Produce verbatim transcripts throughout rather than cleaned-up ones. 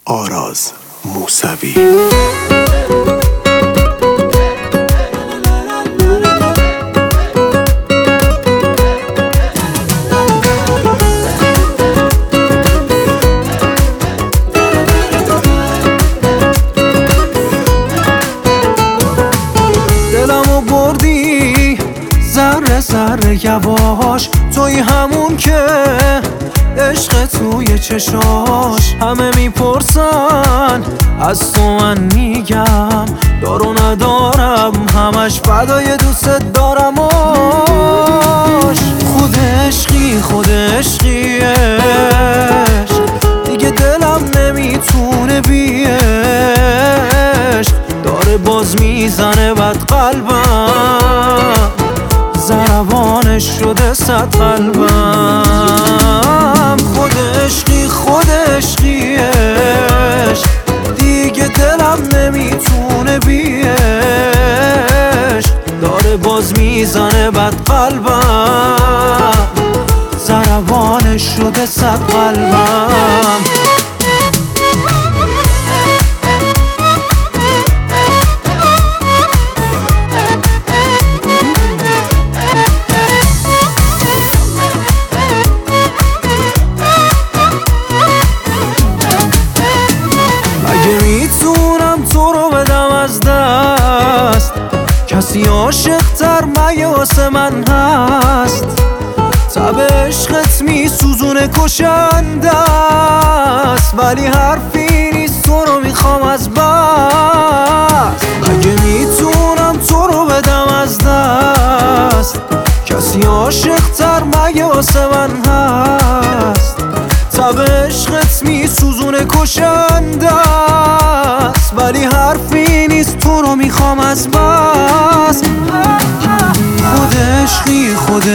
آراز موسوی. دلمو بردی ذره ذره یواش، توی همون که عشق توی چشاش. همه میپرسن از تو، من میگم دارو ندارم، همش فدای دوست دارمش. خود عشقی خود عشقیش دیگه دلم نمیتونه بی عشق. داره باز میزنه بد قلبم، ضربانش شده صد قلبم. خود عشقی خود عشقیش دیگه دلم نمیتونه بی عشق. داره باز میزنه بد قلبم، ضربانش شده صد قلبم. میتونم تو رو بدم از دست، کسی عاشق تر مگه واسه من هست؟ تب عشقت میسوزونه کشنده است، ولی حرفی نیست تو رو میخوام از بس. مگه میتونم تو رو بدم از دست، کسی عاشق تر مگه واسه من هست؟ تب عشقت میسوزونه کشنده است، ولی حرفی نیست تو رو میخوام از بس. خود عشقی خود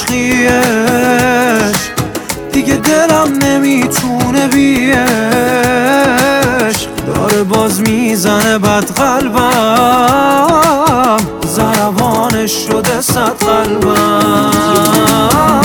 عشقیش دیگه دلم نمیتونه بی عشق. داره باز میزنه بد قلبم، ضربانش شده صد قلبم.